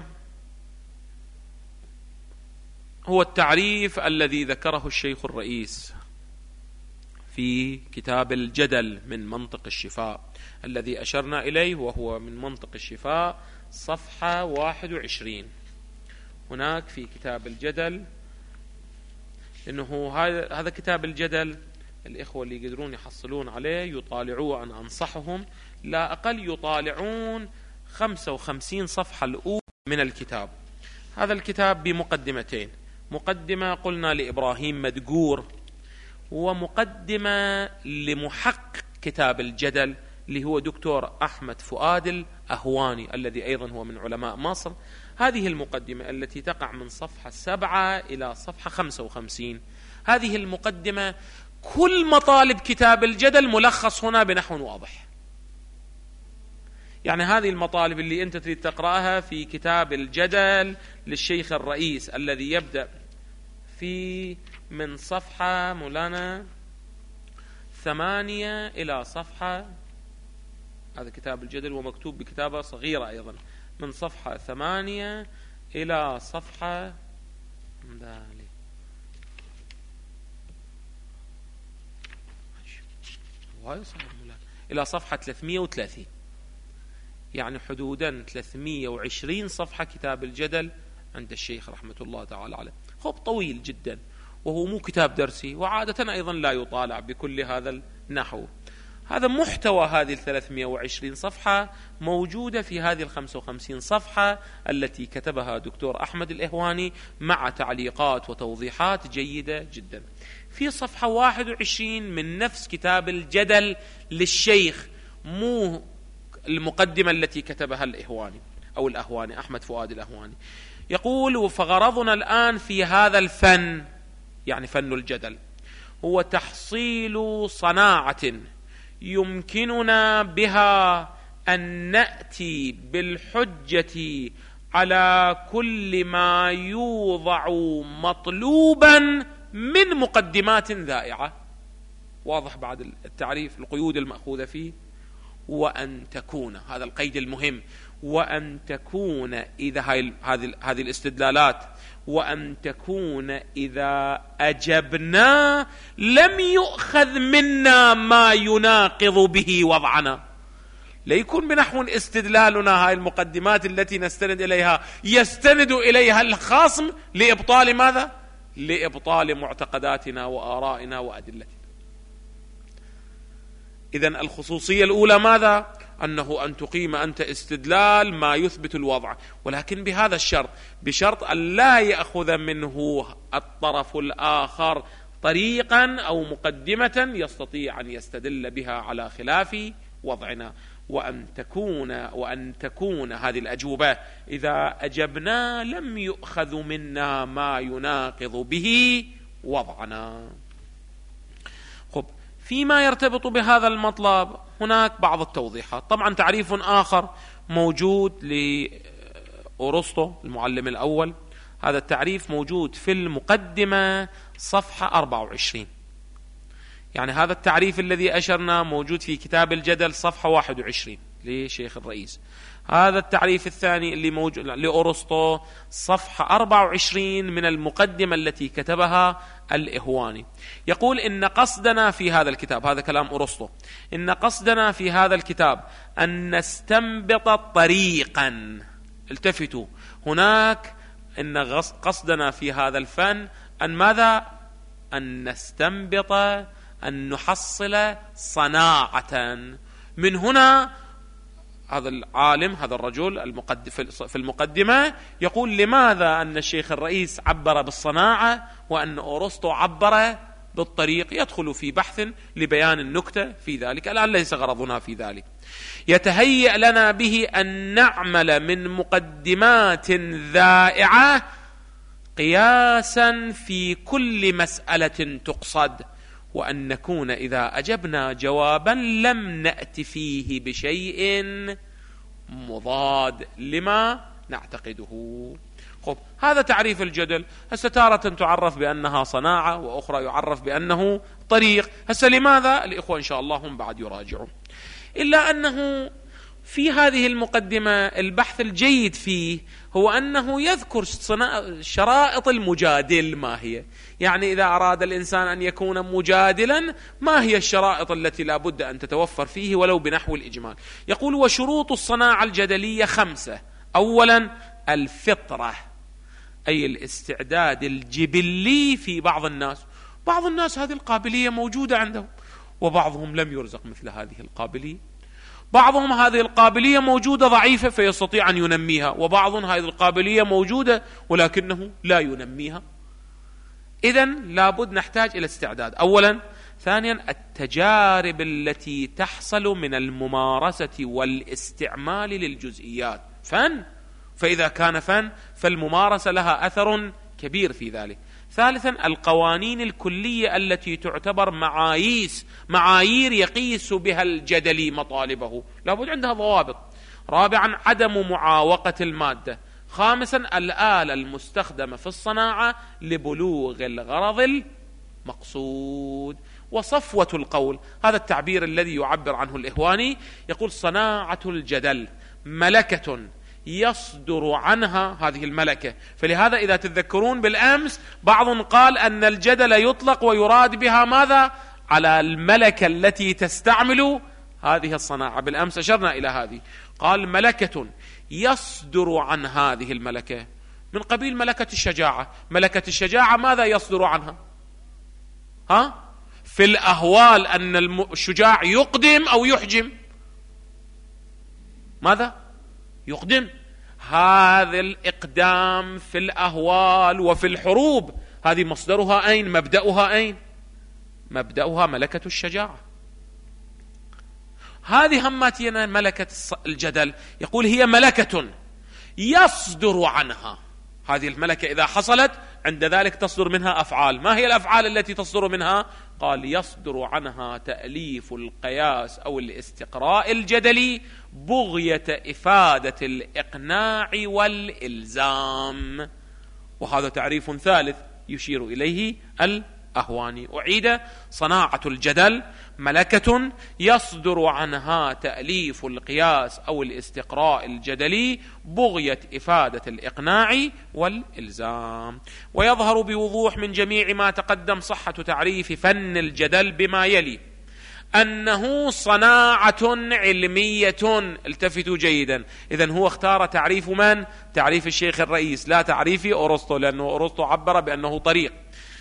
S2: هو التعريف الذي ذكره الشيخ الرئيس في كتاب الجدل من منطق الشفاء الذي أشرنا إليه، وهو من منطق الشفاء صفحة واحد وعشرين. هناك في كتاب الجدل، إنه هذا كتاب الجدل الإخوة اللي يقدرون يحصلون عليه يطالعوه، أنا أنصحهم لا أقل يطالعون خمسة وخمسين صفحة الأولى من الكتاب. هذا الكتاب بمقدمتين، مقدمة قلنا لإبراهيم مدقور، ومقدمة لمحقق كتاب الجدل اللي هو دكتور أحمد فؤاد الأهواني الذي أيضا هو من علماء مصر. هذه المقدمة التي تقع من صفحة سبعة إلى صفحة خمسة وخمسين، هذه المقدمة كل مطالب كتاب الجدل ملخص هنا بنحو واضح. يعني هذه المطالب اللي أنت تريد تقرأها في كتاب الجدل للشيخ الرئيس الذي يبدأ في من صفحة مولانا ثمانية إلى صفحة، هذا كتاب الجدل ومكتوب بكتابة صغيرة أيضا، من صفحة ثمانية إلى صفحة إلى صفحة ثلاثمئة وثلاثين، يعني حدودا ثلاثمئة وعشرين صفحة كتاب الجدل عند الشيخ رحمة الله تعالى عليه. خب طويل جدا، وهو مو كتاب درسي، وعادة أيضا لا يطالع بكل هذا النحو. هذا محتوى هذه الثلاثمئة وعشرين صفحة موجودة في هذه الخمسة وخمسين صفحة التي كتبها دكتور أحمد الأهواني مع تعليقات وتوضيحات جيدة جدا. في صفحة واحد وعشرين من نفس كتاب الجدل للشيخ، مو المقدمة التي كتبها الأهواني أو الأهواني أحمد فؤاد الأهواني، يقول: فغرضنا الآن في هذا الفن، يعني فن الجدل، هو تحصيل صناعة يمكننا بها أن نأتي بالحجة على كل ما يوضع مطلوبا من مقدمات ذائعة. واضح بعد التعريف القيود المأخوذة فيه. وأن تكون، هذا القيد المهم، وأن تكون إذا هذه هذه الاستدلالات، وأن تكون إذا أجبنا لم يؤخذ منا ما يناقض به وضعنا. ليكون بنحو استدلالنا هاي المقدمات التي نستند إليها يستند إليها الخصم لإبطال ماذا؟ لإبطال معتقداتنا وآرائنا وأدلتنا. إذن الخصوصية الأولى ماذا؟ أنه أن تقيم أنت استدلال ما يثبت الوضع، ولكن بهذا الشرط، بشرط أن لا يأخذ منه الطرف الآخر طريقا أو مقدمة يستطيع أن يستدل بها على خلاف وضعنا، وأن تكون وأن تكون هذه الأجوبة إذا أجبنا لم يؤخذ منا ما يناقض به وضعنا. خب، فيما يرتبط بهذا المطلب هناك بعض التوضيحات. طبعا تعريف آخر موجود لأرسطو المعلم الأول، هذا التعريف موجود في المقدمة صفحة أربعة وعشرين، يعني هذا التعريف الذي أشرنا موجود في كتاب الجدل صفحة واحد وعشرين لشيخ الرئيس. هذا التعريف الثاني اللي موجود لأرسطو صفحة أربعة وعشرين من المقدمة التي كتبها الإهواني. يقول إن قصدنا في هذا الكتاب، هذا كلام أرسطو، إن قصدنا في هذا الكتاب أن نستنبط طريقا. التفتوا، هناك إن قصدنا في هذا الفن أن ماذا؟ أن نستنبط، أن نحصل صناعة. من هنا هذا العالم، هذا الرجل المقدم في المقدمة يقول لماذا أن الشيخ الرئيس عبر بالصناعة وأن أرسطو عبر بالطريق. يدخل في بحث لبيان النكتة في ذلك، الآن ليس غرضنا في ذلك. يتهيأ لنا به أن نعمل من مقدمات ذائعة قياسا في كل مسألة تقصد، وأن نكون إذا أجبنا جوابا لم نأت فيه بشيء مضاد لما نعتقده. خب، هذا تعريف الجدل. هسه تارة تعرف بأنها صناعة، وأخرى يعرف بأنه طريق. هسه لماذا؟ الإخوة إن شاء الله هم بعد يراجعوا. إلا أنه في هذه المقدمة البحث الجيد فيه هو أنه يذكر شرائط المجادل ما هي، يعني إذا أراد الإنسان أن يكون مجادلا ما هي الشرائط التي لا بد أن تتوفر فيه ولو بنحو الإجمال. يقول وشروط الصناعة الجدلية خمسة. أولا الفطرة، أي الاستعداد الجبلي في بعض الناس. بعض الناس هذه القابلية موجودة عندهم، وبعضهم لم يرزق مثل هذه القابلية. بعضهم هذه القابلية موجودة ضعيفة فيستطيع أن ينميها، وبعضهم هذه القابلية موجودة ولكنه لا ينميها. إذن لابد نحتاج إلى استعداد أولا. ثانيا التجارب التي تحصل من الممارسة والاستعمال للجزئيات. فن، فإذا كان فن فالممارسة لها أثر كبير في ذلك. ثالثا القوانين الكلية التي تعتبر معاييس معايير يقيس بها الجدلي مطالبه، لابد عندها ضوابط. رابعا عدم معاوقة المادة. خامسا الآلة المستخدمة في الصناعة لبلوغ الغرض المقصود. وصفوة القول، هذا التعبير الذي يعبر عنه الإهواني، يقول صناعة الجدل ملكة يصدر عنها هذه الملكة. فلهذا إذا تتذكرون بالأمس بعض قال أن الجدل يطلق ويراد بها ماذا؟ على الملكة التي تستعمل هذه الصناعة. بالأمس أشرنا إلى هذه، قال ملكة يصدر عن هذه الملكة من قبيل ملكة الشجاعة. ملكة الشجاعة ماذا يصدر عنها؟ ها؟ في الأهوال أن الشجاع يقدم أو يحجم. ماذا؟ يقدم. هذا الإقدام في الأهوال وفي الحروب هذه مصدرها أين؟ مبدأها أين؟ مبدأها ملكة الشجاعة. هذه هماتينا ملكة الجدل، يقول هي ملكة يصدر عنها. هذه الملكة إذا حصلت عند ذلك تصدر منها أفعال. ما هي الأفعال التي تصدر منها؟ قال يصدر عنها تأليف القياس أو الاستقراء الجدلي بغية إفادة الإقناع والإلزام. وهذا تعريف ثالث يشير إليه الأهواني. أعيد: صناعة الجدل ملكة يصدر عنها تأليف القياس أو الاستقراء الجدلي بغية إفادة الإقناع والإلزام. ويظهر بوضوح من جميع ما تقدم صحة تعريف فن الجدل بما يلي: أنه صناعة علمية. التفتوا جيدا، إذن هو اختار تعريف من؟ تعريف الشيخ الرئيس، لا تعريف أرسطو، لأنه أرسطو عبر بأنه طريق.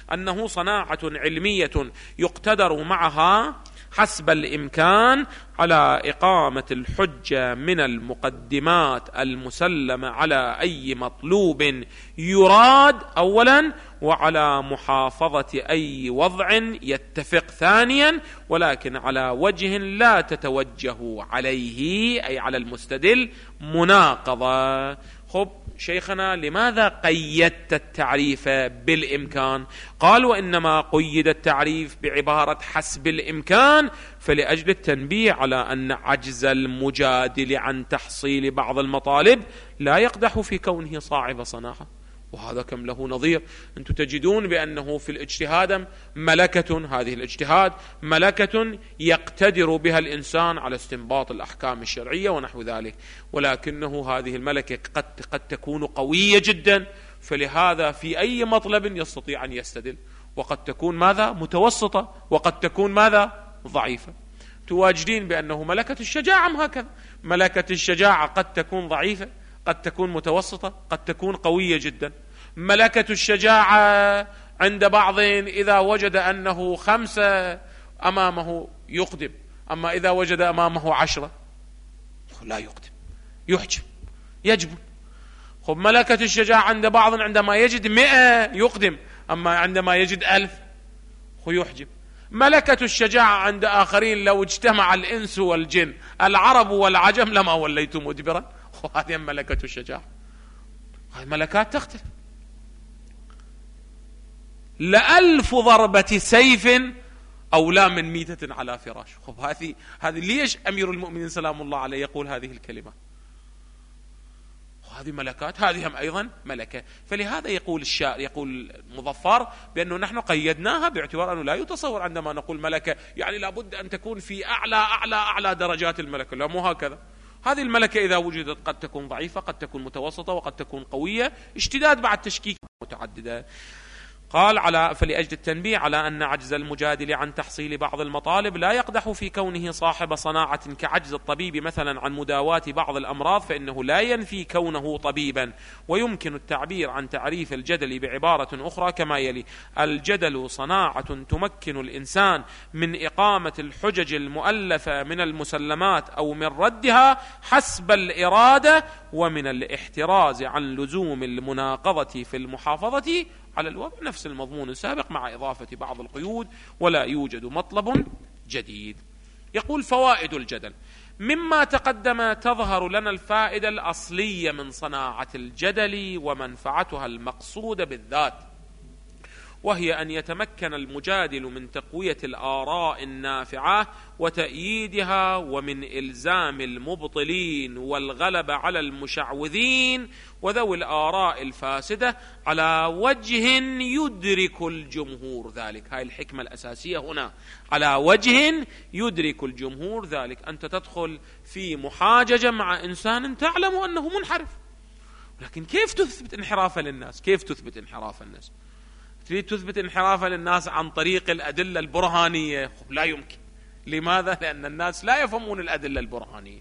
S2: أنه صناعة علمية يقتدر معها حسب الإمكان على إقامة الحجة من المقدمات المسلمة على أي مطلوب يراد أولا، وعلى محافظة أي وضع يتفق ثانيا، ولكن على وجه لا تتوجه عليه أي على المستدل مناقضة. خب شيخنا لماذا قيدت التعريف بالإمكان؟ قال وإنما قيد التعريف بعبارة حسب الإمكان فلأجل التنبيه على أن عجز المجادل عن تحصيل بعض المطالب لا يقدح في كونه صاحب صناعة، وهذا كم له نظير. أنتم تجدون بأنه في الاجتهاد ملكة، هذه الاجتهاد ملكة يقتدر بها الإنسان على استنباط الأحكام الشرعية ونحو ذلك، ولكنه هذه الملكة قد, قد تكون قوية جدا، فلهذا في أي مطلب يستطيع أن يستدل، وقد تكون ماذا متوسطة، وقد تكون ماذا ضعيفة. تواجدين بأنه ملكة الشجاعة هكذا، ملكة الشجاعة قد تكون ضعيفة، قد تكون متوسطة، قد تكون قوية جدا. ملكة الشجاعة عند بعض إذا وجد أنه خمسة أمامه يقدم، أما إذا وجد أمامه عشرة لا يقدم، يحجم يجبن. خب ملكة الشجاعة عند بعض عندما يجد مئة يقدم، أما عندما يجد ألف يحجم. ملكة الشجاعة عند آخرين لو اجتمع الإنس والجن العرب والعجم لما وليت مدبرا، وهذه ملكة الشجاعة. هذه ملكات تختلف. لألف ضربة سيف أولى من ميتة على فراش. خب هذه هذه ليش أمير المؤمنين سلام الله عليه يقول هذه الكلمة؟ هذه ملكات، هذه هم أيضا ملكة. فلهذا يقول الشاعر، يقول مظفر بأنه نحن قيدناها باعتبار أنه لا يتصور عندما نقول ملكة يعني لابد أن تكون في أعلى أعلى أعلى درجات الملكة، لا مو هكذا. هذه الملكة إذا وجدت قد تكون ضعيفة، قد تكون متوسطة، وقد تكون قوية، اشتداد بعد تشكيك متعددة. قال على فلأجل التنبيه على أن عجز المجادل عن تحصيل بعض المطالب لا يقدح في كونه صاحب صناعة كعجز الطبيب مثلا عن مداواة بعض الأمراض، فإنه لا ينفي كونه طبيبا. ويمكن التعبير عن تعريف الجدل بعبارة أخرى كما يلي: الجدل صناعة تمكن الإنسان من إقامة الحجج المؤلفة من المسلمات أو من ردها حسب الإرادة، ومن الاحتراز عن لزوم المناقضة في المحافظة على الوضع نفس المضمون السابق مع إضافة بعض القيود، ولا يوجد مطلب جديد. يقول: فوائد الجدل. مما تقدم تظهر لنا الفائدة الأصلية من صناعة الجدل ومنفعتها المقصودة بالذات، وهي أن يتمكن المجادل من تقوية الآراء النافعة وتأييدها، ومن إلزام المبطلين والغلبة على المشعوذين وذوي الآراء الفاسدة على وجه يدرك الجمهور ذلك. هاي الحكمة الأساسية هنا، على وجه يدرك الجمهور ذلك. أنت تدخل في محاججة مع إنسان تعلم أنه منحرف، لكن كيف تثبت انحرافه للناس؟ كيف تثبت انحراف الناس؟ تريد تثبت انحرافه للناس عن طريق الأدلة البرهانية؟ لا يمكن. لماذا؟ لأن الناس لا يفهمون الأدلة البرهانية.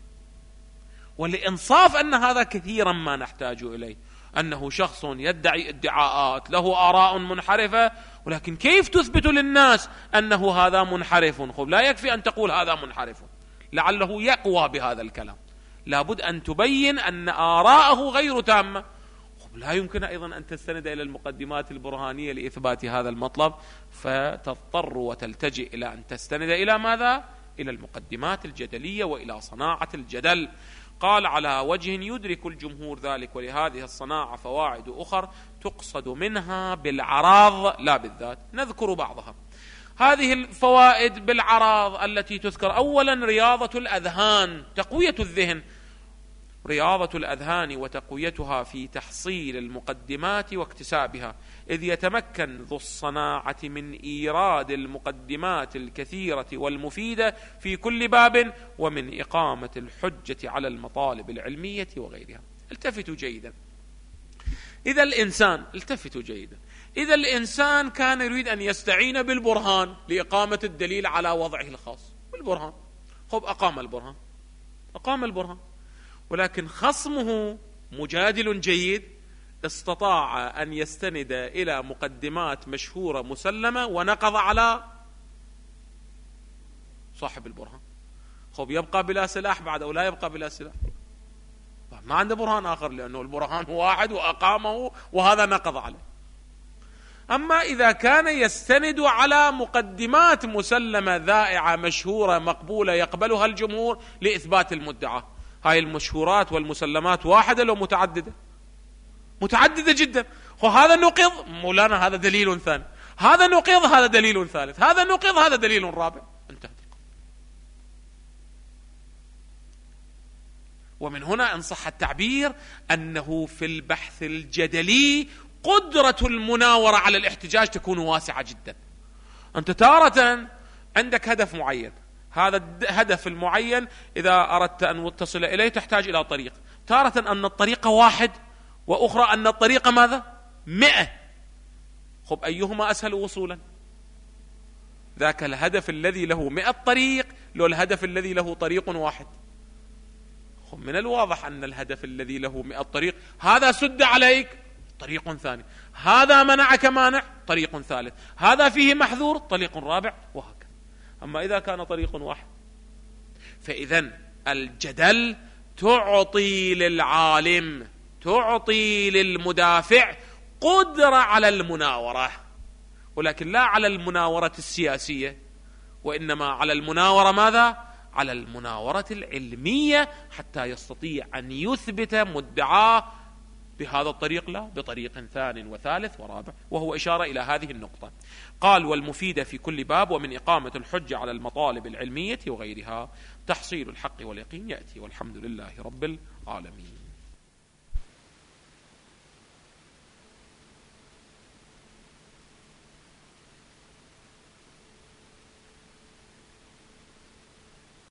S2: والإنصاف أن هذا كثيرا ما نحتاج إليه، أنه شخص يدعي ادعاءات له آراء منحرفة، ولكن كيف تثبت للناس أنه هذا منحرف؟ خب لا يكفي أن تقول هذا منحرف لعله يقوى بهذا الكلام، لابد أن تبين أن آراءه غير تامة. لا يمكن أيضا أن تستند إلى المقدمات البرهانية لإثبات هذا المطلب، فتضطر وتلتجئ إلى أن تستند إلى ماذا؟ إلى المقدمات الجدلية وإلى صناعة الجدل. قال: على وجه يدرك الجمهور ذلك. ولهذه الصناعة فوائد أخر تقصد منها بالعراض لا بالذات، نذكر بعضها. هذه الفوائد بالعراض التي تذكر: أولا رياضة الأذهان، تقوية الذهن، رياضة الأذهان وتقويتها في تحصيل المقدمات واكتسابها، إذ يتمكن ذو الصناعة من إيراد المقدمات الكثيرة والمفيدة في كل باب، ومن إقامة الحجة على المطالب العلمية وغيرها. التفتوا جيدا. إذا الإنسان التفتوا جيدا إذا الإنسان كان يريد أن يستعين بالبرهان لإقامة الدليل على وضعه الخاص بالبرهان، خب أقام البرهان أقام البرهان ولكن خصمه مجادل جيد استطاع أن يستند إلى مقدمات مشهورة مسلمة ونقض على صاحب البرهان. خب يبقى بلا سلاح بعد أو لا يبقى بلا سلاح؟ ما عنده برهان آخر، لأنه البرهان واحد وأقامه وهذا نقض عليه. أما إذا كان يستند على مقدمات مسلمة ذائعة مشهورة مقبولة يقبلها الجمهور لإثبات المدعى، هاي المشهورات والمسلمات واحدة لو متعددة؟ متعددة جدا. وهذا نقض، مولانا هذا دليل ثاني، هذا نقض، هذا دليل ثالث، هذا نقض، هذا دليل رابع، انتهت. ومن هنا إن صح التعبير أنه في البحث الجدلي قدرة المناورة على الاحتجاج تكون واسعة جدا. أنت تارة عندك هدف معين، هذا الهدف المعين إذا أردت أن تصل إليه تحتاج إلى طريق، تارة أن الطريق واحد وأخرى أن الطريق ماذا؟ مئة. خب أيهما أسهل وصولا؟ ذاك الهدف الذي له مئة طريق لو الهدف الذي له طريق واحد؟ خب من الواضح أن الهدف الذي له مئة طريق هذا سد عليك طريق ثاني، هذا منعك مانع طريق ثالث، هذا فيه محذور طريق رابع، وهكذا. أما إذا كان طريق واحد، فإذن الجدل تعطي للعالم، تعطي للمدافع قدرة على المناورة، ولكن لا على المناورة السياسية، وإنما على المناورة ماذا؟ على المناورة العلمية، حتى يستطيع أن يثبت مدعاه بهذا الطريق لا بطريق ثاني وثالث ورابع. وهو إشارة إلى هذه النقطة. قال: والمفيدة في كل باب ومن إقامة الحجة على المطالب العلمية وغيرها تحصيل الحق واليقين يأتي، والحمد لله رب العالمين.